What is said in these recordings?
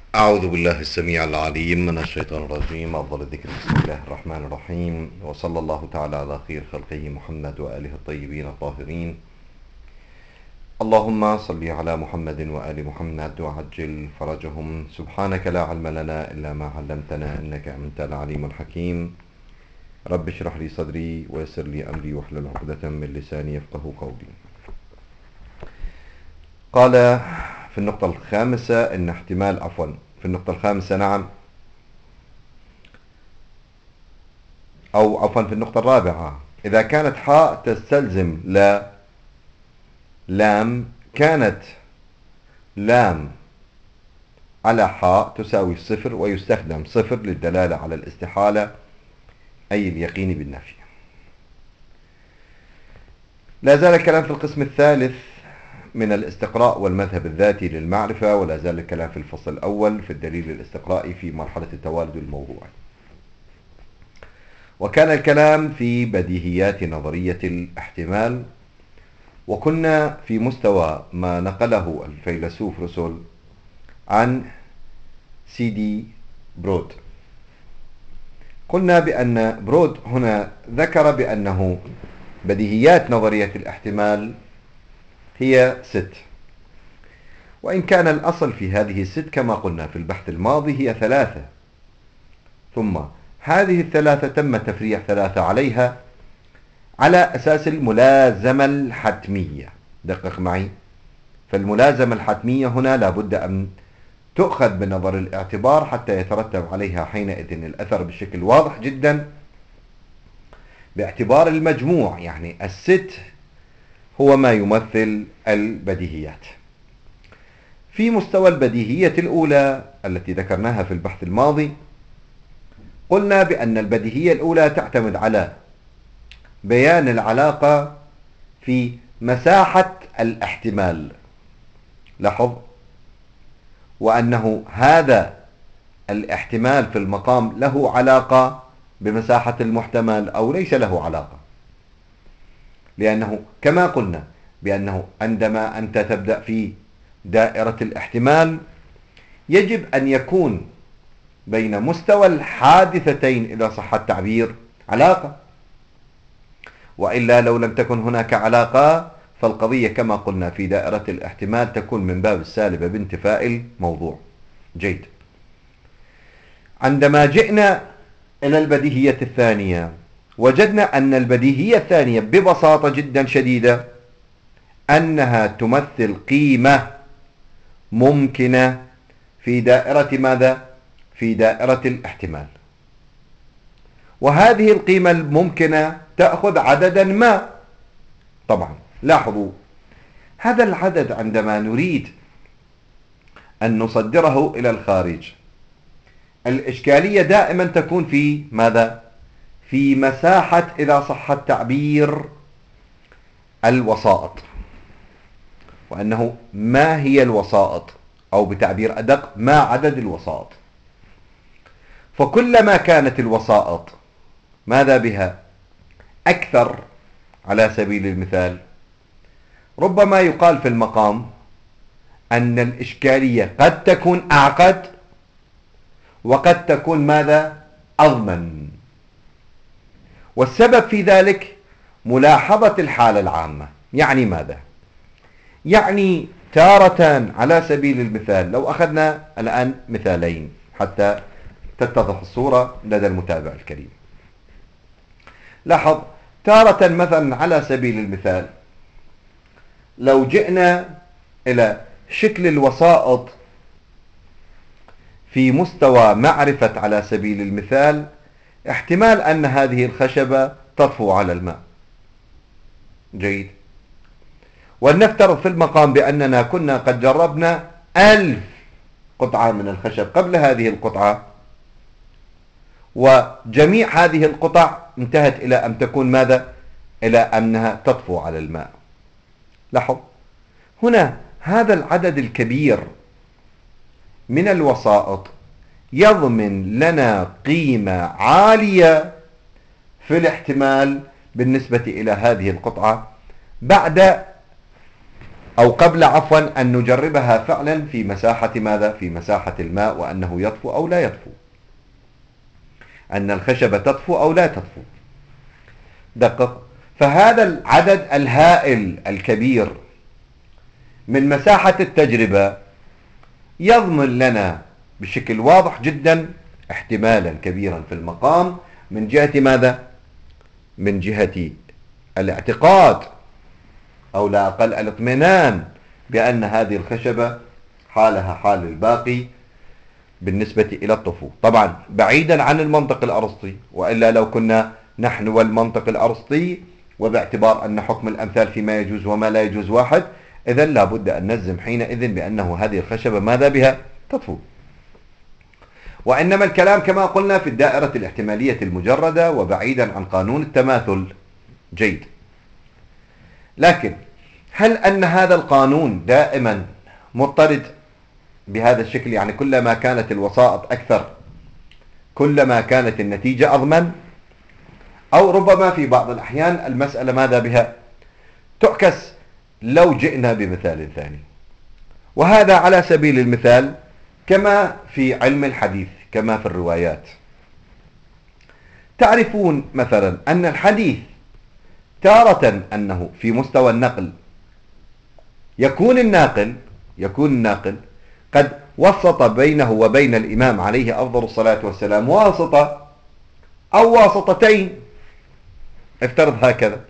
أعوذ بالله السميع العليم من الشيطان الرجيم. أفضل الذكر بسم الله الرحمن الرحيم، وصلى الله تعالى على خير خلقه محمد وآله الطيبين الطاهرين. اللهم صل على محمد وآل محمد وعجل فرجهم. سبحانك لا علم لنا إلا ما علمتنا إنك أنت العليم الحكيم. رب اشرح لي صدري ويسر لي أمري واحلل عقدة من لساني يفقه قولي. قال في النقطة الخامسة إن احتمال في النقطة الخامسة في النقطة الرابعة، إذا كانت حاء تستلزم لا لام، كانت لام على حاء تساوي صفر، ويستخدم صفر للدلالة على الاستحالة أي اليقين بالنفي. لا زال الكلام في القسم الثالث من الاستقراء والمذهب الذاتي للمعرفة، ولا زال الكلام في الفصل الأول في الدليل الاستقرائي في مرحلة التوالد الموضوعي. وكان الكلام في بديهيات نظرية الاحتمال، وكنا في مستوى ما نقله الفيلسوف روسول عن سيدي برود. قلنا بأن برود هنا ذكر بأنه بديهيات نظرية الاحتمال هي 6، وإن كان الأصل في هذه 6 كما قلنا في البحث الماضي هي 3، ثم هذه 3 تم تفريع 3 عليها على أساس الملازمة الحتمية. دقق معي، فالملازمة الحتمية هنا لابد أن تؤخذ بنظر الاعتبار حتى يترتب عليها حينئذ الأثر بشكل واضح جدا باعتبار المجموع، يعني 6 هو ما يمثل البديهيات. في مستوى البديهية الأولى التي ذكرناها في البحث الماضي، قلنا بأن البديهية الأولى تعتمد على بيان العلاقة في مساحة الاحتمال. لاحظ، وأنه هذا الاحتمال في المقام له علاقة بمساحة المحتمل أو ليس له علاقة، لأنه كما قلنا بأنه عندما أنت تبدأ في دائرة الاحتمال يجب أن يكون بين مستوى الحادثتين إذا صح التعبير علاقة، وإلا لو لم تكن هناك علاقة فالقضية كما قلنا في دائرة الاحتمال تكون من باب السالبة بانتفاء الموضوع. جيد. عندما جئنا إلى البديهية الثانية وجدنا أن البديهية الثانية ببساطة جدا شديدة أنها تمثل قيمة ممكنة في دائرة ماذا؟ في دائرة الاحتمال، وهذه القيمة الممكنة تأخذ عددا ما. طبعا لاحظوا، هذا العدد عندما نريد أن نصدره إلى الخارج الإشكالية دائما تكون في ماذا؟ في مساحة، إذا صح التعبير، الوسائط. وأنه ما هي الوسائط، أو بتعبير أدق ما عدد الوسائط. فكلما كانت الوسائط ماذا بها أكثر، على سبيل المثال ربما يقال في المقام أن الإشكالية قد تكون أعقد وقد تكون ماذا؟ أضمن. والسبب في ذلك ملاحظة الحالة العامة. يعني ماذا؟ يعني تارة على سبيل المثال، لو أخذنا الآن مثالين حتى تتضح الصورة لدى المتابع الكريم. لاحظ، تارة مثلا على سبيل المثال لو جئنا إلى شكل الوسائط في مستوى معرفة على سبيل المثال احتمال أن هذه الخشبة تطفو على الماء. جيد. ولنفترض في المقام بأننا كنا قد جربنا 1000 قطعة من الخشب قبل هذه القطعة، وجميع هذه القطع انتهت إلى أن تكون ماذا؟ إلى أنها تطفو على الماء. لاحظ هنا هذا العدد الكبير من الوسائط يضمن لنا قيمة عالية في الاحتمال بالنسبة إلى هذه القطعة بعد أو قبل عفوا أن نجربها فعلا في مساحة ماذا؟ في مساحة الماء، وأنه يطفو أو لا يطفو، أن الخشبة تطفو أو لا تطفو. دقق. فهذا العدد الهائل الكبير من مساحة التجربة يضمن لنا بشكل واضح جدا احتمالا كبيرا في المقام من جهة ماذا؟ من جهة الاعتقاد أو لا أقل الاطمئنان بأن هذه الخشبة حالها حال الباقي بالنسبة إلى الطفو، طبعا بعيدا عن المنطق الأرسطي، وإلا لو كنا نحن والمنطق الأرسطي وباعتبار أن حكم الأمثال فيما يجوز وما لا يجوز واحد، إذن لابد أن نجزم حينئذ بأنه هذه الخشبة ماذا بها؟ تطفو. وإنما الكلام كما قلنا في الدائرة الاحتمالية المجردة وبعيدا عن قانون التماثل. جيد. لكن هل أن هذا القانون دائما مضطرد بهذا الشكل؟ يعني كلما كانت الوسائط أكثر كلما كانت النتيجة أضمن، أو ربما في بعض الأحيان المسألة ماذا بها؟ تعكس. لو جئنا بمثال ثاني، وهذا على سبيل المثال كما في علم الحديث كما في الروايات. تعرفون مثلا أن الحديث تارة أنه في مستوى النقل يكون الناقل قد وسط بينه وبين الإمام عليه أفضل الصلاة والسلام واسطة أو واسطتين، افترض هكذا،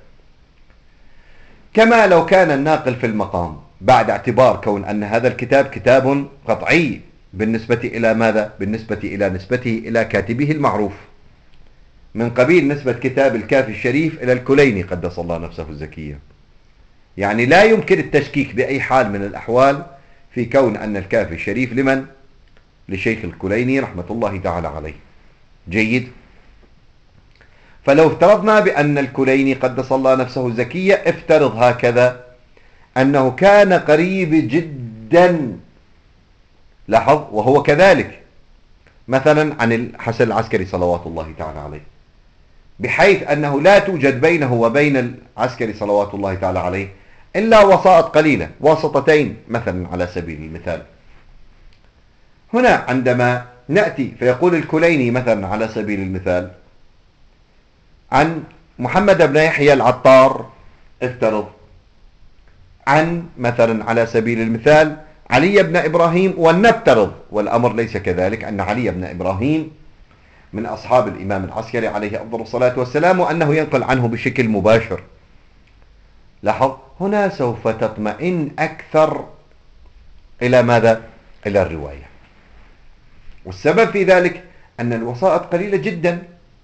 كما لو كان الناقل في المقام بعد اعتبار كون أن هذا الكتاب كتاب قطعي بالنسبة إلى ماذا؟ بالنسبة إلى نسبته إلى كاتبه المعروف، من قبيل نسبة كتاب الكافي الشريف إلى الكليني قدس الله نفسه الزكية. يعني لا يمكن التشكيك بأي حال من الأحوال في كون أن الكافي الشريف لمن؟ لشيخ الكليني رحمة الله تعالى عليه. جيد. فلو افترضنا بأن الكليني قدس الله نفسه الزكية، افترض هكذا أنه كان قريب جدا، لاحظ، وهو كذلك مثلا عن الحسن العسكري صلوات الله تعالى عليه، بحيث أنه لا توجد بينه وبين العسكري صلوات الله تعالى عليه إلا وسائط قليلة، واسطتين مثلا على سبيل المثال. هنا عندما نأتي فيقول الكليني مثلا على سبيل المثال عن محمد بن يحيى العطار، افترض، عن مثلا على سبيل المثال علي بن إبراهيم، ولنفترض والأمر ليس كذلك أن علي بن إبراهيم من أصحاب الإمام العسكري عليه أفضل الصلاة والسلام وأنه ينقل عنه بشكل مباشر. لاحظ، هنا سوف تطمئن أكثر إلى ماذا؟ إلى الرواية. والسبب في ذلك أن الوسائط قليلة جدا،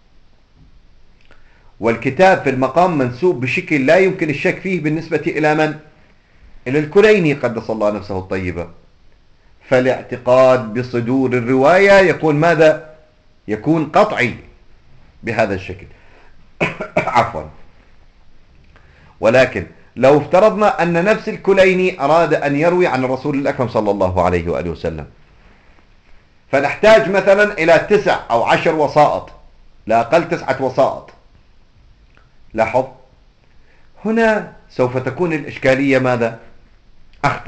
والكتاب في المقام منسوب بشكل لا يمكن الشك فيه بالنسبة إلى من؟ إلى الكليني قدس الله نفسه الطيبة. فالاعتقاد بصدور الرواية يكون ماذا؟ يكون قطعي بهذا الشكل. عفوا. ولكن لو افترضنا أن نفس الكليني أراد أن يروي عن الرسول الأكرم صلى الله عليه وآله وسلم، فنحتاج مثلا إلى 9 أو 10 وسائط، لا أقل 9 وسائط. لاحظ، هنا سوف تكون الإشكالية ماذا؟ أخطر.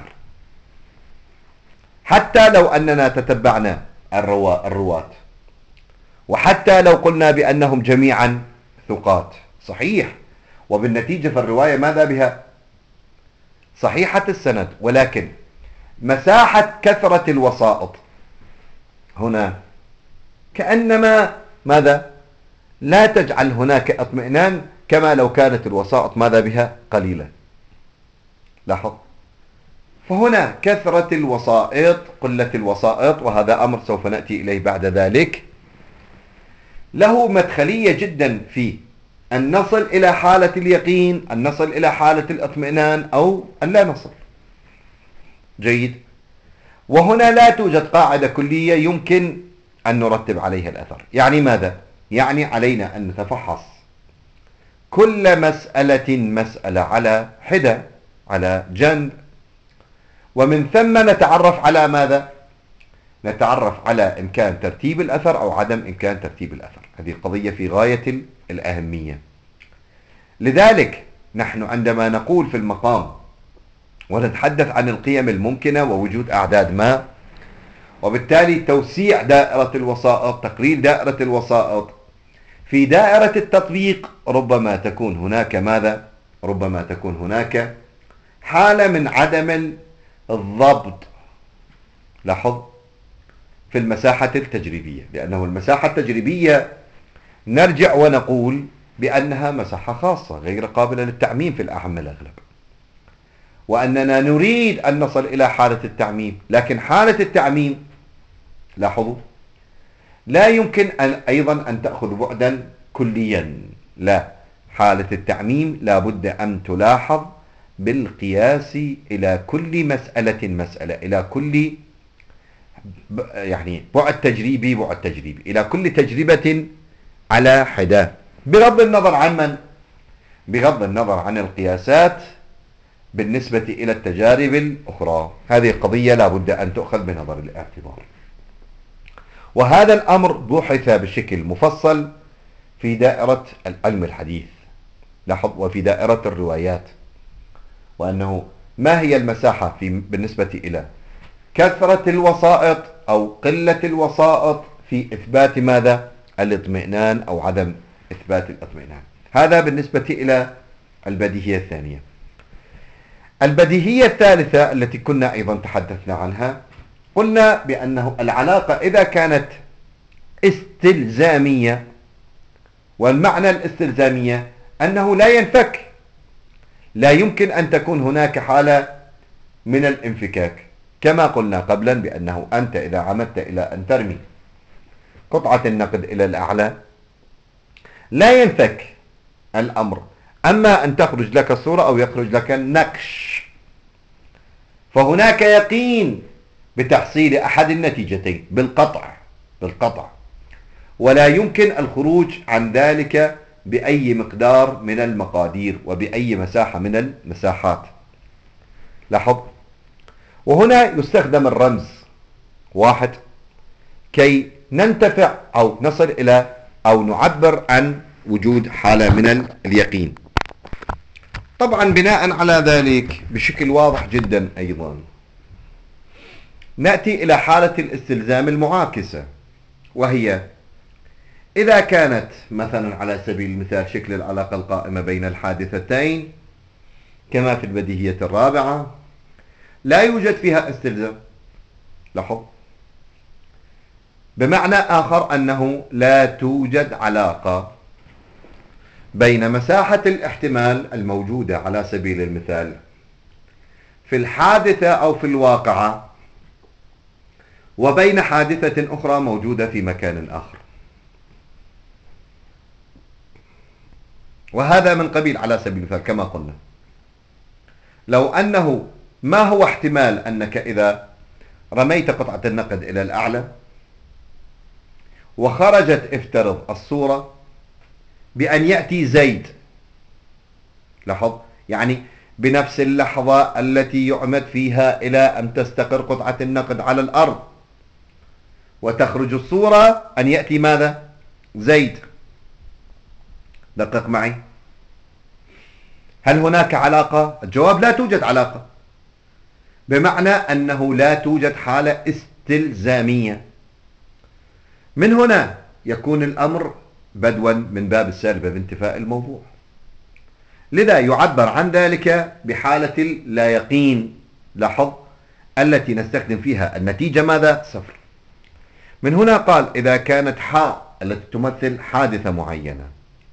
حتى لو أننا تتبعنا الرواة، وحتى لو قلنا بأنهم جميعا ثقات، صحيح، وبالنتيجة فالرواية ماذا بها؟ صحيحة السند، ولكن مساحة كثرة الوسائط هنا كأنما ماذا؟ لا تجعل هناك اطمئنان كما لو كانت الوسائط ماذا بها؟ قليلة. لاحظ، فهنا كثرة الوسائط قلة الوسائط، وهذا أمر سوف نأتي إليه بعد ذلك، له مدخلية جدا في أن نصل إلى حالة اليقين، أن نصل إلى حالة الاطمئنان، أو أن لا نصل. جيد. وهنا لا توجد قاعدة كلية يمكن أن نرتب عليها الأثر. يعني ماذا؟ يعني علينا أن نتفحص كل مسألة على حدة، على جنب، ومن ثم نتعرف على ماذا؟ نتعرف على إمكان ترتيب الأثر أو عدم إمكان ترتيب الأثر. هذه القضية في غاية الأهمية. لذلك نحن عندما نقول في المقام ونتحدث عن القيم الممكنة ووجود أعداد ما، وبالتالي توسيع دائرة الوسائط، تقليل دائرة الوسائط. في دائرة التطبيق ربما تكون هناك ماذا؟ ربما تكون هناك حالة من عدم الضبط، لاحظ، في المساحة التجريبية، لأنه المساحة التجريبية نرجع ونقول بأنها مساحة خاصة غير قابلة للتعميم في الأعم الأغلب، وأننا نريد أن نصل إلى حالة التعميم، لكن حالة التعميم لاحظوا لا يمكن أيضا أن تأخذ بعدا كليا، لا، حالة التعميم لا بد أن تلاحظ بالقياس إلى كل مسألة إلى كل يعني بعد تجريبي إلى كل تجربة على حدة، بغض النظر عن من؟ بغض النظر عن القياسات بالنسبة إلى التجارب الأخرى. هذه قضية لا بد أن تؤخذ بنظر الاعتبار، وهذا الأمر بحث بشكل مفصل في دائرة العلم الحديث، لاحظ، وفي دائرة الروايات، وأنه ما هي المساحة بالنسبة إلى كثرة الوسائط أو قلة الوسائط في إثبات ماذا؟ الاطمئنان أو عدم إثبات الاطمئنان. هذا بالنسبة إلى البديهية الثانية. البديهية الثالثة التي كنا أيضا تحدثنا عنها، قلنا بأنه العلاقة إذا كانت استلزامية، والمعنى الاستلزامية أنه لا ينفك، لا يمكن أن تكون هناك حالة من الانفكاك، كما قلنا قبلا بأنه أنت إذا عمدت إلى أن ترمي قطعة النقد إلى الأعلى لا ينفك الأمر، أما أن تخرج لك الصورة أو يخرج لك النقش، فهناك يقين بتحصيل أحد النتيجتين بالقطع، ولا يمكن الخروج عن ذلك بأي مقدار من المقادير وبأي مساحة من المساحات، لاحظ. وهنا يستخدم الرمز واحد كي ننتفع أو نصل إلى أو نعبر عن وجود حالة من اليقين. طبعا بناء على ذلك بشكل واضح جدا أيضا نأتي إلى حالة الاستلزام المعاكسة، وهي إذا كانت مثلا على سبيل المثال شكل العلاقة القائمة بين الحادثتين كما في البديهية الرابعة لا يوجد فيها استلزام، لاحظ، بمعنى آخر أنه لا توجد علاقة بين مساحة الاحتمال الموجودة على سبيل المثال في الحادثة أو في الواقعة وبين حادثة أخرى موجودة في مكان آخر. وهذا من قبيل على سبيل المثال كما قلنا لو أنه ما هو احتمال أنك إذا رميت قطعة النقد إلى الأعلى وخرجت افترض الصورة بأن يأتي زيد، لاحظ، يعني بنفس اللحظة التي يعمد فيها إلى أن تستقر قطعة النقد على الأرض وتخرج الصورة أن يأتي ماذا؟ زيد. دقق معي، هل هناك علاقة؟ الجواب لا توجد علاقة، بمعنى أنه لا توجد حالة استلزامية. من هنا يكون الأمر بدوا من باب السالبة بانتفاء الموضوع، لذا يعبر عن ذلك بحالة اللا يقين، لاحظ، التي نستخدم فيها النتيجة ماذا؟ صفر. من هنا قال إذا كانت حاء التي تمثل حادثة معينة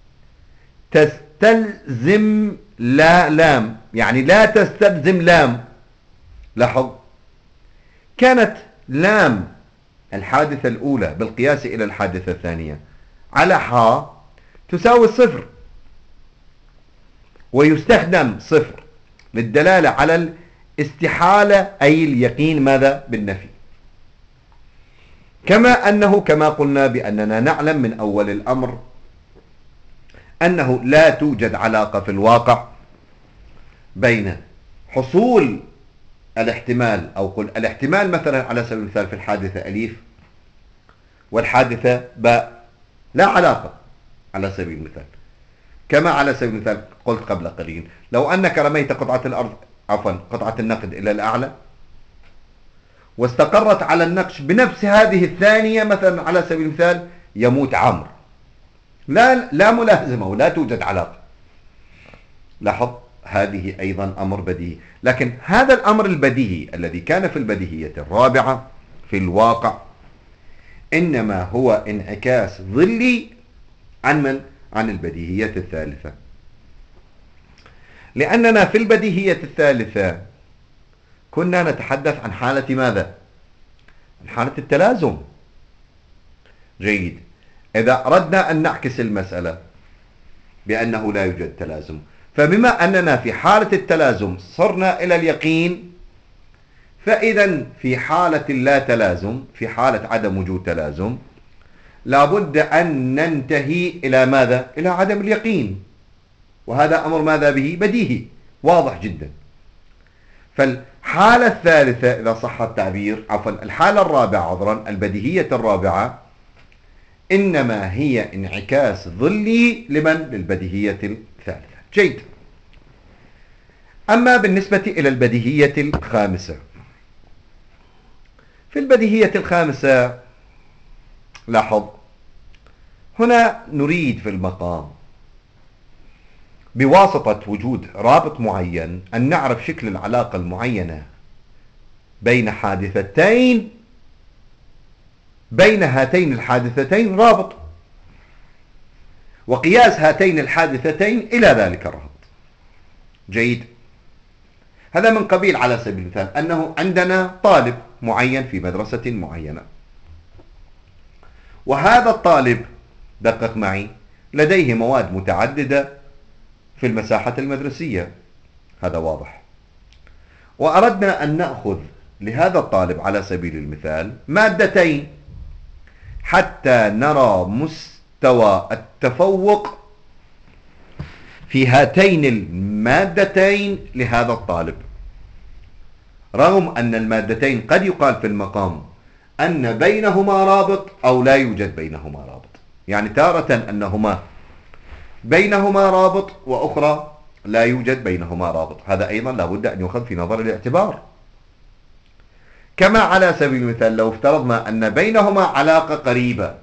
تستلزم لا لام، يعني لا تستلزم لام، لاحظ، كانت لام الحادثة الأولى بالقياس إلى الحادثة الثانية على حاء تساوي الصفر، ويستخدم صفر للدلالة على الاستحالة أي اليقين ماذا؟ بالنفي. كما أنه كما قلنا بأننا نعلم من أول الأمر أنه لا توجد علاقة في الواقع بين حصول الاحتمال أو قل الاحتمال مثلا على سبيل المثال في الحادثة أليف والحادثة باء، لا علاقة على سبيل المثال، كما على سبيل المثال قلت قبل قليل لو أنك رميت قطعة الأرض قطعة النقد إلى الأعلى، واستقرت على النقش بنفس هذه الثانية، مثلا على سبيل المثال يموت عمرو، لا ملازمة ولا توجد علاقة. لاحظ، هذه أيضا أمر بديهي، لكن هذا الأمر البديهي الذي كان في البديهية الرابعة في الواقع إنما هو انعكاس ظلي عن من؟ عن البديهية الثالثة. لأننا في البديهية الثالثة كنا نتحدث عن حالة ماذا؟ عن حالة التلازم. جيد. إذا أردنا أن نعكس المسألة بأنه لا يوجد تلازم، فبما أننا في حالة التلازم صرنا إلى اليقين، فإذا في حالة اللا تلازم، في حالة عدم وجود تلازم، لابد أن ننتهي إلى ماذا؟ إلى عدم اليقين، وهذا أمر ماذا به؟ بديهي واضح جدا. فالحالة الثالثة إذا صح التعبير، الحالة الرابعة عذرا، البديهية الرابعة، إنما هي انعكاس ظلي لمن؟ للبديهية الثالثة. جيد. أما بالنسبة إلى البديهية الخامسة، في البديهية الخامسة لاحظ، هنا نريد في المقام بواسطة وجود رابط معين أن نعرف شكل العلاقة المعينة بين حادثتين، بين هاتين الحادثتين رابط، وقياس هاتين الحادثتين إلى ذلك الرابط. جيد. هذا من قبيل على سبيل المثال أنه عندنا طالب معين في مدرسة معينة، وهذا الطالب دقق معي لديه مواد متعددة في المساحة المدرسية، هذا واضح، وأردنا أن نأخذ لهذا الطالب على سبيل المثال مادتين حتى نرى مستوى التفوق في هاتين المادتين لهذا الطالب، رغم أن المادتين قد يقال في المقام أن بينهما رابط أو لا يوجد بينهما رابط، يعني تارة أنهما بينهما رابط وأخرى لا يوجد بينهما رابط. هذا أيضا لابد أن يؤخذ في نظر الاعتبار. كما على سبيل المثال لو افترضنا أن بينهما علاقة قريبة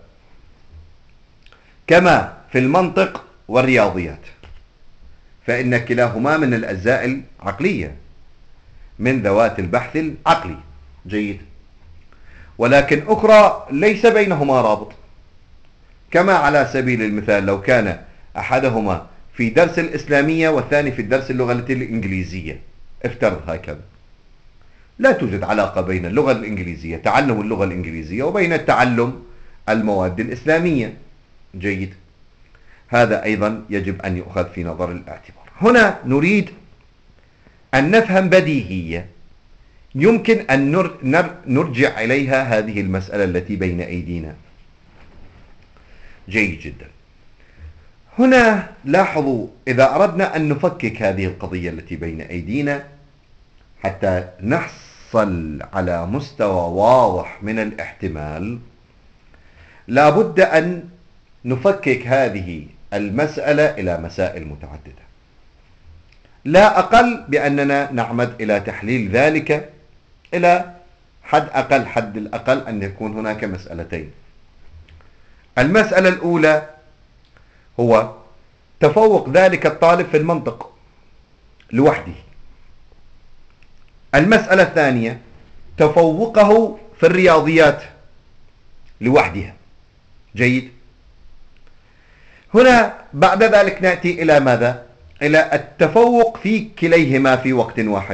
كما في المنطق والرياضيات، فإن كلاهما من الأجزاء العقلية، من ذوات البحث العقلي. جيد. ولكن أخرى ليس بينهما رابط، كما على سبيل المثال لو كان أحدهما في درس الإسلامية والثاني في الدرس اللغة الإنجليزية، افترض هكذا، لا توجد علاقة بين اللغة الإنجليزية، تعلم اللغة الإنجليزية، وبين تعلم المواد الإسلامية. جيد. هذا أيضا يجب أن يؤخذ في نظر الاعتبار. هنا نريد أن نفهم بديهية يمكن أن نرجع إليها هذه المسألة التي بين أيدينا. جيد جدا. هنا لاحظوا، إذا أردنا أن نفكك هذه القضية التي بين أيدينا حتى نحصل على مستوى واضح من الاحتمال، لابد أن نفكك هذه المسألة إلى مسائل متعددة، لا أقل بأننا نعمد إلى تحليل ذلك إلى حد الأقل أن يكون هناك مسألتين. المسألة الأولى هو تفوق ذلك الطالب في المنطق لوحده. المسألة الثانية تفوقه في الرياضيات لوحدها. جيد. هنا بعد ذلك نأتي إلى ماذا؟ إلى التفوق في كليهما في وقت واحد.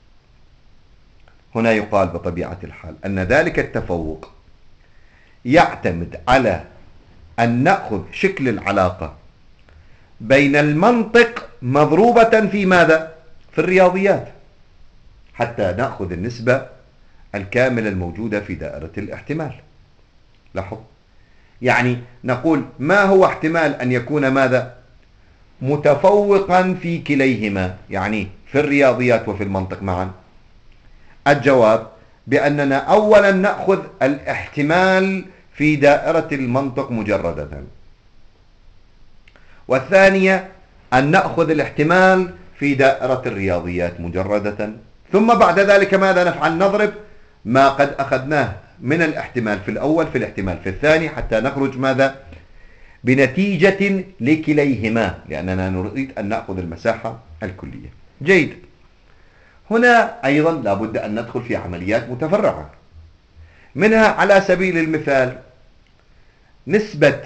هنا يقال بطبيعة الحال أن ذلك التفوق يعتمد على أن نأخذ شكل العلاقة بين المنطق مضروبة في ماذا؟ في الرياضيات، حتى نأخذ النسبة الكاملة الموجودة في دائرة الاحتمال. لاحظ، يعني نقول ما هو احتمال أن يكون ماذا؟ متفوقا في كليهما، يعني في الرياضيات وفي المنطق معا. الجواب بأننا أولا نأخذ الاحتمال في دائرة المنطق مجردة، والثانية أن نأخذ الاحتمال في دائرة الرياضيات مجردة، ثم بعد ذلك ماذا نفعل؟ نضرب ما قد أخذناه من الاحتمال في الأول في الاحتمال في الثاني حتى نخرج ماذا؟ بنتيجة لكليهما، لأننا نريد أن نأخذ المساحة الكلية. جيد. هنا أيضا لابد أن ندخل في عمليات متفرعة، منها على سبيل المثال نسبة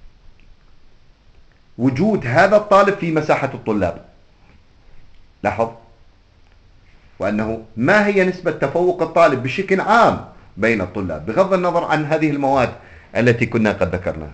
وجود هذا الطالب في مساحة الطلاب. لاحظ، وأنه ما هي نسبة تفوق الطالب بشكل عام بين الطلاب بغض النظر عن هذه المواد التي كنا قد ذكرناها.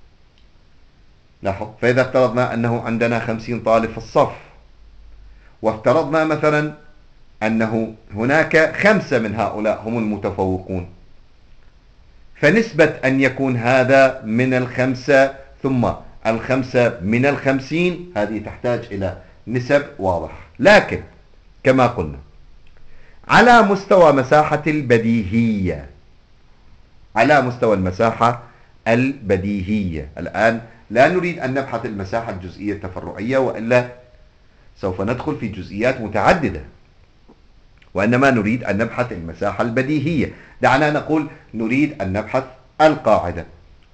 لاحظ، فإذا افترضنا أنه عندنا 50 طالب في الصف، وافترضنا مثلا أنه هناك 5 من هؤلاء هم المتفوقون، فنسبة أن يكون هذا من 5 ثم 5 من 50 هذه تحتاج إلى نسب واضحة. لكن كما قلنا على مستوى مساحة البديهية، على مستوى المساحة البديهية، الآن لا نريد أن نبحث المساحة الجزئية التفرعية، وإلا سوف ندخل في جزئيات متعددة، وإنما نريد أن نبحث المساحة البديهية. دعنا نقول نريد أن نبحث القاعدة.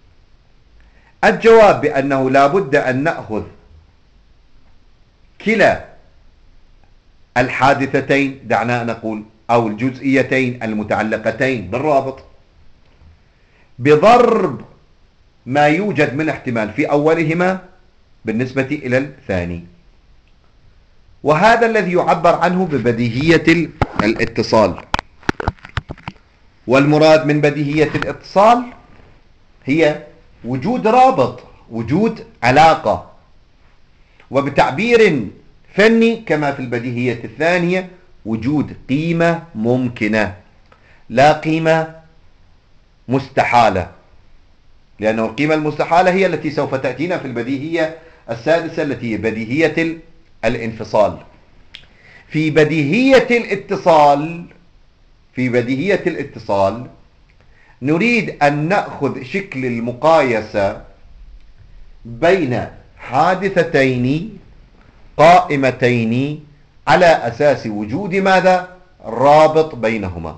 الجواب بأنه لا بد أن نأخذ كلا الحادثتين، دعنا نقول، أو الجزئيتين المتعلقتين بالرابط، بضرب ما يوجد من احتمال في أولهما بالنسبة إلى الثاني، وهذا الذي يعبر عنه ببديهية الاتصال. والمراد من بديهية الاتصال هي وجود رابط، وجود علاقة، وبتعبير فني كما في البديهية الثانية وجود قيمة ممكنة لا قيمة مستحالة، لأنه القيمة المستحالة هي التي سوف تأتينا في البديهية السادسة التي هي بديهية الانفصال. في بديهية الاتصال نريد أن نأخذ شكل المقايسة بين حادثتين قائمتين على أساس وجود ماذا؟ رابط بينهما.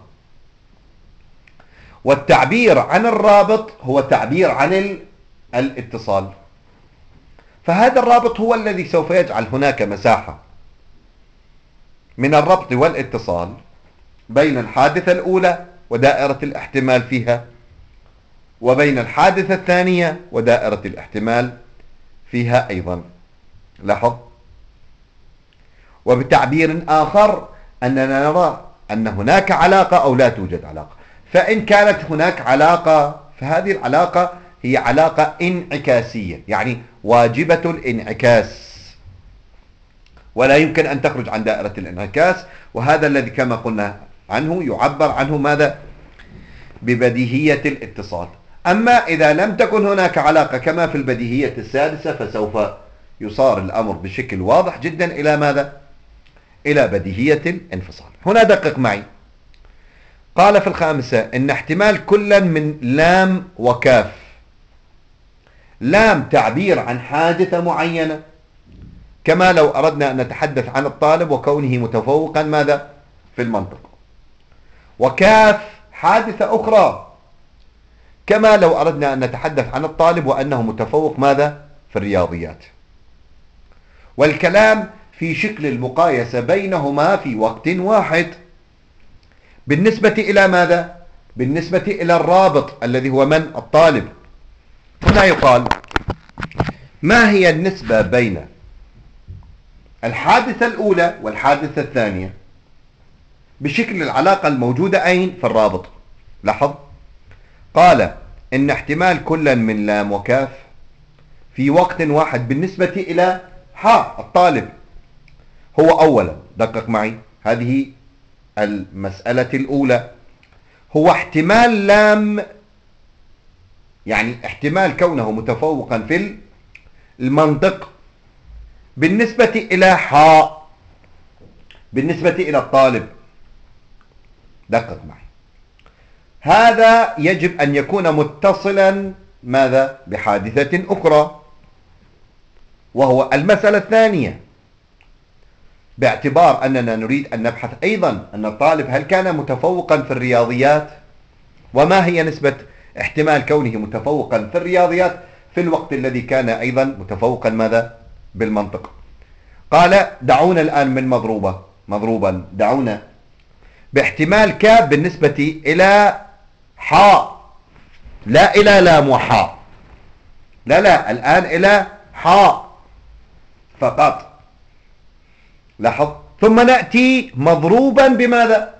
والتعبير عن الرابط هو تعبير عن الاتصال، فهذا الرابط هو الذي سوف يجعل هناك مساحة من الربط والاتصال بين الحادثة الأولى ودائرة الاحتمال فيها، وبين الحادثة الثانية ودائرة الاحتمال فيها أيضا. لاحظ، وبتعبير آخر أننا نرى أن هناك علاقة أو لا توجد علاقة. فإن كانت هناك علاقة فهذه العلاقة هي علاقة انعكاسية، يعني واجبة الانعكاس، ولا يمكن أن تخرج عن دائرة الانعكاس، وهذا الذي كما قلنا عنه يعبر عنه ماذا؟ ببديهية الاتصال. أما إذا لم تكن هناك علاقة كما في البديهية السادسة فسوف يصار الأمر بشكل واضح جدا إلى ماذا؟ إلى بديهية الانفصال. هنا دقق معي، قال في الخامسة إن احتمال كلا من لام وكاف. لام تعبير عن حادثة معينة، كما لو أردنا أن نتحدث عن الطالب وكونه متفوقا ماذا؟ في المنطق. وكاف حادثة أخرى، كما لو أردنا أن نتحدث عن الطالب وأنه متفوق ماذا؟ في الرياضيات. والكلام في شكل المقايسة بينهما في وقت واحد بالنسبة إلى ماذا؟ بالنسبة إلى الرابط الذي هو من؟ الطالب. هنا يقال ما هي النسبة بين الحادثة الأولى والحادثة الثانية بشكل العلاقة الموجودة أين؟ في الرابط. لاحظ، قال إن احتمال كلا من لام وكاف في وقت واحد بالنسبة إلى الطالب هو أولا، دقق معي، هذه المسألة الأولى، هو احتمال لام، يعني احتمال كونه متفوقا في المنطق بالنسبة إلى بالنسبة إلى الطالب. دقق معي، هذا يجب أن يكون متصلا ماذا؟ بحادثة أخرى، وهو المسألة الثانية. باعتبار أننا نريد أن نبحث أيضا أن الطالب هل كان متفوقا في الرياضيات، وما هي نسبة احتمال كونه متفوقا في الرياضيات في الوقت الذي كان أيضا متفوقا ماذا؟ بالمنطق. قال دعونا الآن من مضروبا دعونا باحتمال كاب بالنسبة إلى حاء، لا إلى لام وحاء، لا الآن إلى حاء فقط. لاحظ. ثم نأتي مضروبا بماذا؟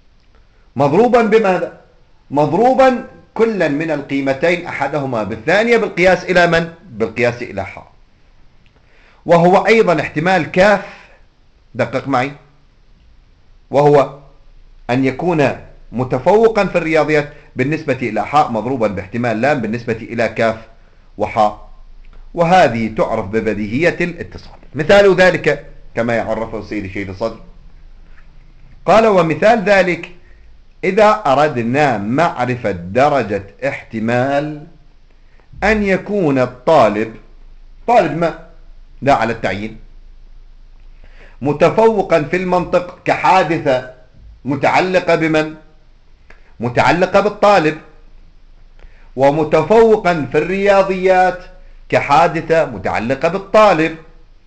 مضروبا كلا من القيمتين أحدهما بالثانية بالقياس إلى من؟ بالقياس إلى حاء. وهو أيضا احتمال كاف، دقق معي، وهو أن يكون متفوقا في الرياضيات بالنسبة إلى حاء مضروبا باحتمال لام بالنسبة إلى كاف وحاء. وهذه تعرف ببديهية الاتصال. مثال ذلك كما يعرفه السيد الشهيد الصدر، قال ومثال ذلك إذا أردنا معرفة درجة احتمال أن يكون الطالب ما لا على التعيين متفوقا في المنطق كحادثة متعلقة بمن؟ متعلقة بالطالب، ومتفوقا في الرياضيات كحادثة متعلقة بالطالب،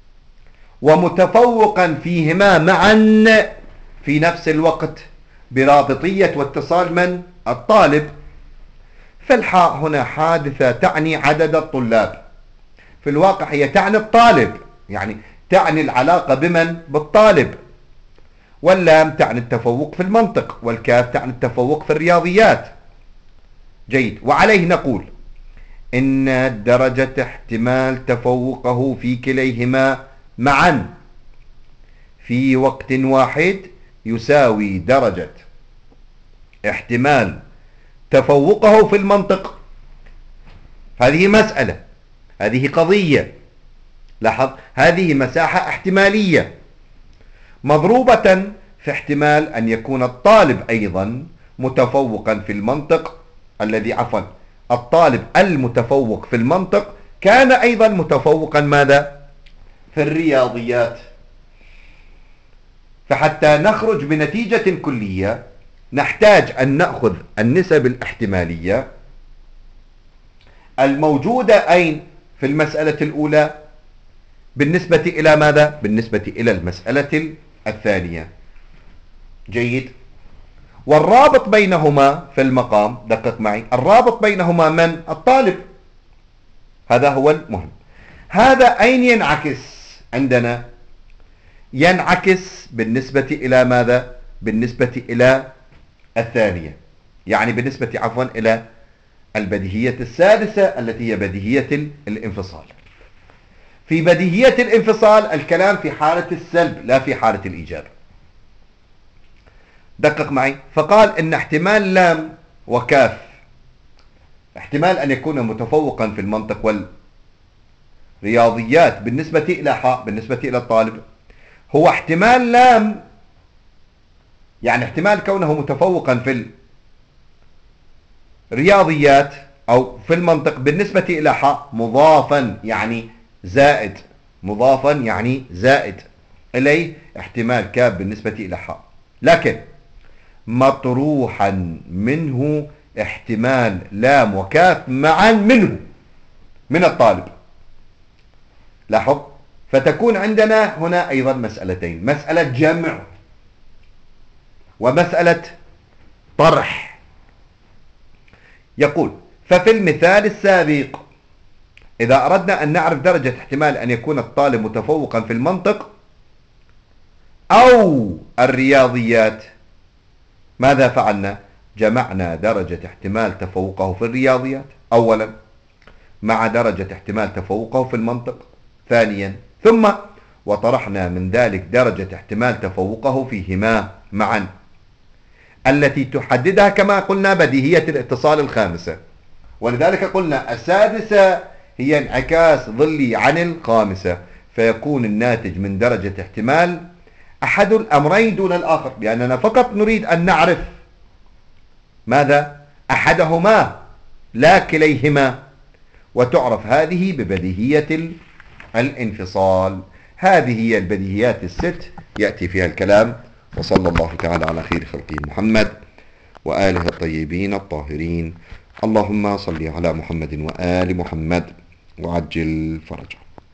ومتفوقا فيهما معا في نفس الوقت برابطية واتصال من؟ الطالب. فالحاء هنا حادثة تعني عدد الطلاب، في الواقع هي تعني الطالب، يعني تعني العلاقة بمن؟ بالطالب. واللام تعني التفوق في المنطق، والكاف تعني التفوق في الرياضيات. جيد. وعليه نقول إن درجة احتمال تفوقه في كليهما معا في وقت واحد يساوي درجة احتمال تفوقه في المنطق. هذه مسألة، هذه قضية، لاحظ، هذه مساحة احتمالية مضروبة في احتمال أن يكون الطالب أيضا متفوقا في المنطق الطالب المتفوق في المنطق كان أيضا متفوقا ماذا؟ في الرياضيات. فحتى نخرج بنتيجة كلية نحتاج أن نأخذ النسب الاحتمالية الموجودة أين؟ في المسألة الأولى بالنسبة إلى ماذا؟ بالنسبة إلى المسألة الثانية. جيد. والرابط بينهما في المقام، دقق معي، الرابط بينهما من؟ الطالب. هذا هو المهم. هذا أين ينعكس عندنا؟ ينعكس بالنسبة إلى ماذا؟ بالنسبة إلى الثانية، يعني بالنسبة إلى البديهية السادسة التي هي بديهية الانفصال. في بديهية الانفصال الكلام في حالة السلب لا في حالة الإيجاب. دقق معي. فقال إن احتمال لام وكاف، احتمال أن يكون متفوقا في المنطق والرياضيات بالنسبة إلى حاء بالنسبة إلى الطالب، هو احتمال لام، يعني احتمال كونه متفوقا في الرياضيات أو في المنطق بالنسبة إلى حاء مضافا يعني زائد، مضافا يعني زائد إليه احتمال كاب بالنسبة إلى حاء، لكن مطروحا منه احتمال لام وكاف معا من الطالب. لاحظ. فتكون عندنا هنا أيضا مسألتين، مسألة جمع ومسألة طرح. يقول ففي المثال السابق إذا أردنا أن نعرف درجة احتمال أن يكون الطالب متفوقا في المنطق أو الرياضيات ماذا فعلنا؟ جمعنا درجة احتمال تفوقه في الرياضيات أولا مع درجة احتمال تفوقه في المنطق ثانيا، ثم وطرحنا من ذلك درجة احتمال تفوقه فيهما معا التي تحددها كما قلنا بديهية الاتصال الخامسة. ولذلك قلنا السادسة هي انعكاس ظلي عن الخامسة، فيكون الناتج من درجة احتمال أحد الأمرين دون الآخر، لأننا فقط نريد أن نعرف ماذا؟ أحدهما لا كليهما، وتعرف هذه ببديهية الانفصال. هذه هي البديهيات الست يأتي فيها الكلام. وصلى الله تعالى على خير خلقه محمد وآله الطيبين الطاهرين. اللهم صل على محمد وآل محمد وعجل فرجه.